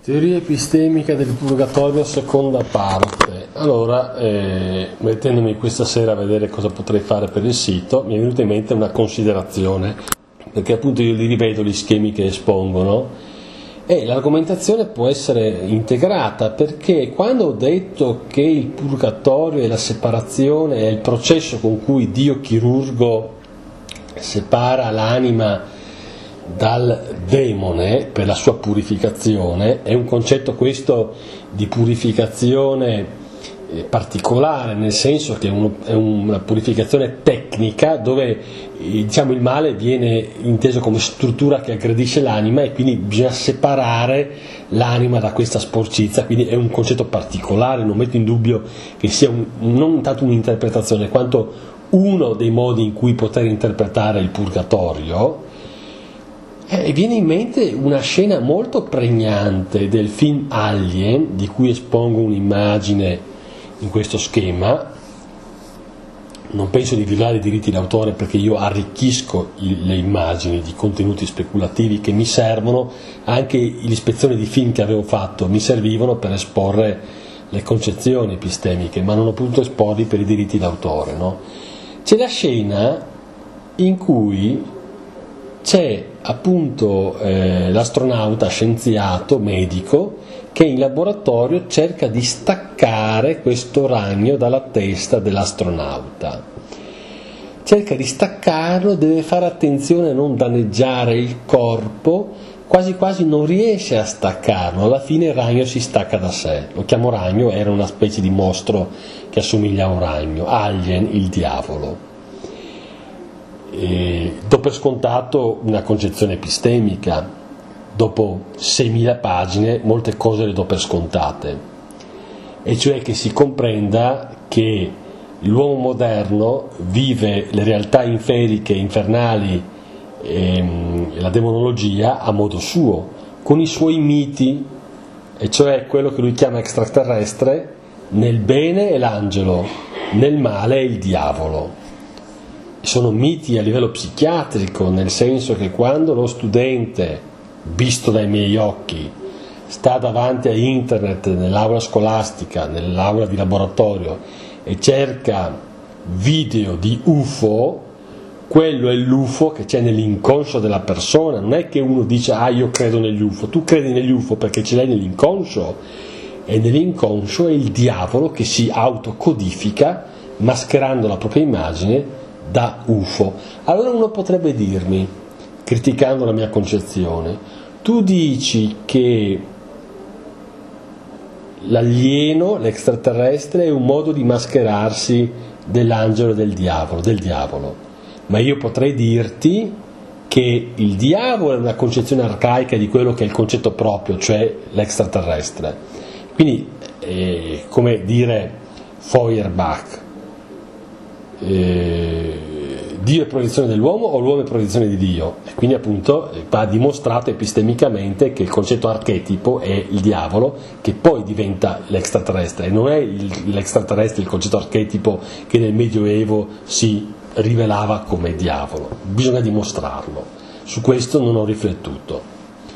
Teoria epistemica del purgatorio, seconda parte. Allora, mettendomi questa sera a vedere cosa potrei fare per il sito, mi è venuta in mente una considerazione, perché appunto io li rivedo gli schemi che espongono e l'argomentazione può essere integrata, perché quando ho detto che il purgatorio è la separazione, è il processo con cui Dio chirurgo separa l'anima dal demone per la sua purificazione, è un concetto questo di purificazione particolare, nel senso che è una purificazione tecnica dove diciamo il male viene inteso come struttura che aggredisce l'anima e quindi bisogna separare l'anima da questa sporcizia, quindi è un concetto particolare, non metto in dubbio che sia non tanto un'interpretazione quanto uno dei modi in cui poter interpretare il purgatorio. E viene in mente una scena molto pregnante del film Alien, di cui espongo un'immagine in questo schema. Non penso di violare i diritti d'autore, perché io arricchisco le immagini di contenuti speculativi che mi servono. Anche l'ispezione di film che avevo fatto mi servivano per esporre le concezioni epistemiche, ma non ho potuto esporli per i diritti d'autore, no? C'è la scena in cui c'è appunto l'astronauta scienziato medico che in laboratorio cerca di staccare questo ragno dalla testa dell'astronauta. Cerca di staccarlo, deve fare attenzione a non danneggiare il corpo, quasi quasi non riesce a staccarlo, alla fine il ragno si stacca da sé. Lo chiamo ragno, era una specie di mostro che assomiglia a un ragno, Alien, il diavolo. Do per scontato una concezione epistemica, dopo 6.000 pagine molte cose le do per scontate, e cioè che si comprenda che l'uomo moderno vive le realtà inferiche, infernali e la demonologia a modo suo, con i suoi miti, e cioè quello che lui chiama extraterrestre, nel bene è l'angelo, nel male è il diavolo. Sono miti a livello psichiatrico, nel senso che quando lo studente, visto dai miei occhi, sta davanti a internet nell'aula scolastica, nell'aula di laboratorio e cerca video di UFO, quello è l'UFO che c'è nell'inconscio della persona. Non è che uno dice io credo negli UFO, tu credi negli UFO perché ce l'hai nell'inconscio, e nell'inconscio è il diavolo che si autocodifica mascherando la propria immagine da UFO. Allora uno potrebbe dirmi, criticando la mia concezione, tu dici che l'alieno, l'extraterrestre, è un modo di mascherarsi dell'angelo e del diavolo, ma io potrei dirti che il diavolo è una concezione arcaica di quello che è il concetto proprio, cioè l'extraterrestre. Quindi come dire Feuerbach, Dio è proiezione dell'uomo o l'uomo è proiezione di Dio, e quindi appunto va dimostrato epistemicamente che il concetto archetipo è il diavolo, che poi diventa l'extraterrestre, e non è l'extraterrestre il concetto archetipo che nel Medioevo si rivelava come diavolo. Bisogna dimostrarlo, su questo non ho riflettuto.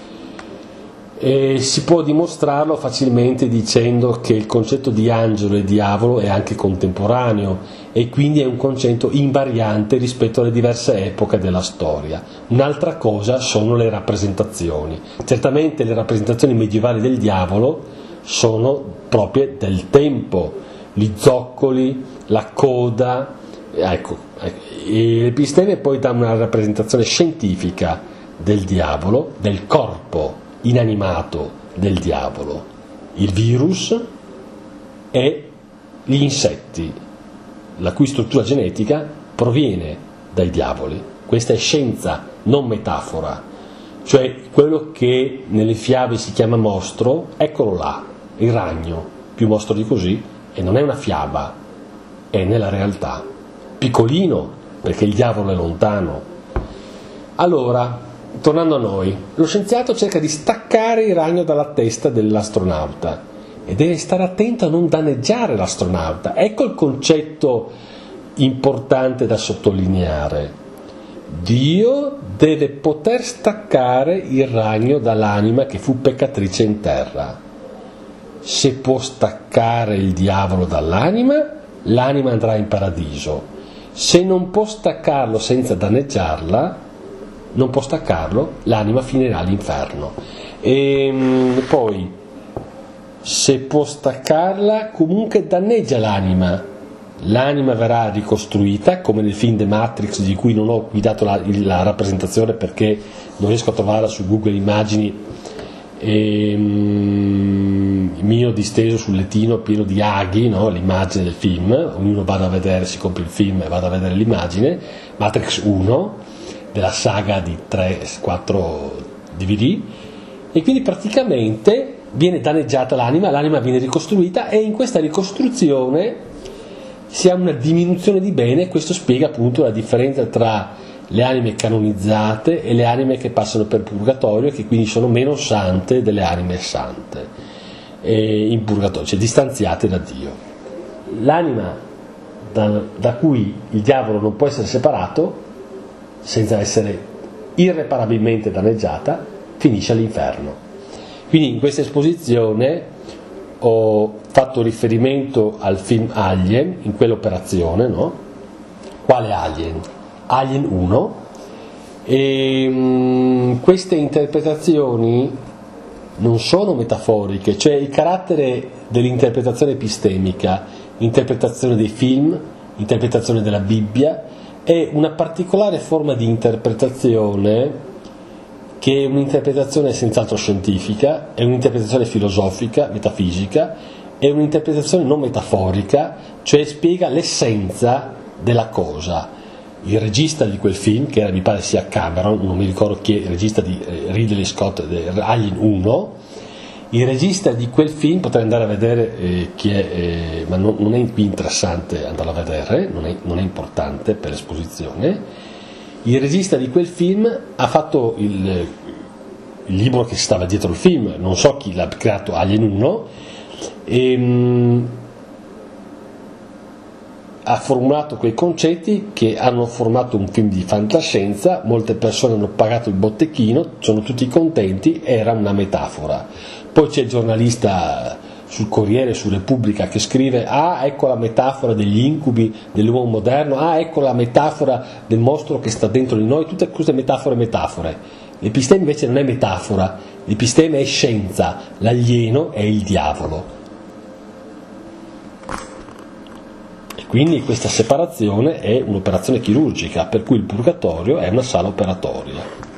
E si può dimostrarlo facilmente dicendo che il concetto di angelo e diavolo è anche contemporaneo e quindi è un concetto invariante rispetto alle diverse epoche della storia. Un'altra cosa sono le rappresentazioni. Certamente le rappresentazioni medievali del diavolo sono proprie del tempo, gli zoccoli, la coda, ecco. E l'episteme poi dà una rappresentazione scientifica del diavolo, del corpo inanimato del diavolo, il virus e gli insetti, la cui struttura genetica proviene dai diavoli. Questa è scienza, non metafora, cioè quello che nelle fiabe si chiama mostro, eccolo là, il ragno, più mostro di così, e non è una fiaba, è nella realtà, piccolino perché il diavolo è lontano. Allora, tornando a noi, lo scienziato cerca di staccare il ragno dalla testa dell'astronauta e deve stare attento a non danneggiare l'astronauta. Ecco il concetto importante da sottolineare, Dio deve poter staccare il ragno dall'anima che fu peccatrice in terra. Se può staccare il diavolo dall'anima, l'anima andrà in paradiso. Se non può staccarlo senza danneggiarla, non può staccarlo, l'anima finirà all'inferno. E poi, se può staccarla, comunque danneggia l'anima. L'anima verrà ricostruita, come nel film The Matrix, di cui non ho qui dato la rappresentazione perché non riesco a trovarla su Google Immagini, mio disteso sul lettino pieno di aghi, no? L'immagine del film, ognuno vada a vedere, si compra il film e vada a vedere l'immagine, Matrix 1, della saga di 3-4 DVD, e quindi praticamente viene danneggiata l'anima viene ricostruita, e in questa ricostruzione si ha una diminuzione di bene. Questo spiega appunto la differenza tra le anime canonizzate e le anime che passano per purgatorio, che quindi sono meno sante delle anime sante in purgatorio, cioè distanziate da Dio. L'anima da cui il diavolo non può essere separato senza essere irreparabilmente danneggiata finisce all'inferno. Quindi in questa esposizione ho fatto riferimento al film Alien, in quell'operazione, no? Quale Alien? Alien 1, e queste interpretazioni non sono metaforiche, cioè il carattere dell'interpretazione epistemica, interpretazione dei film, interpretazione della Bibbia, è una particolare forma di interpretazione che è un'interpretazione senz'altro scientifica, è un'interpretazione filosofica, metafisica, è un'interpretazione non metaforica, cioè spiega l'essenza della cosa. Il regista di quel film, che era, mi pare sia Cameron, non mi ricordo chi è, il regista di Ridley Scott, Alien 1, il regista di quel film, potrei andare a vedere chi è, ma non è qui interessante andarlo a vedere, non è importante per l'esposizione. Il regista di quel film ha fatto il libro che stava dietro il film, non so chi l'ha creato, Alien 1, e ha formulato quei concetti che hanno formato un film di fantascienza. Molte persone hanno pagato il botteghino, sono tutti contenti, era una metafora. Poi c'è il giornalista sul Corriere, su Repubblica, che scrive: ah, ecco la metafora degli incubi dell'uomo moderno, ah, ecco la metafora del mostro che sta dentro di noi, tutte queste metafore. L'episteme invece non è metafora, l'episteme è scienza, l'alieno è il diavolo. E quindi questa separazione è un'operazione chirurgica, per cui il purgatorio è una sala operatoria.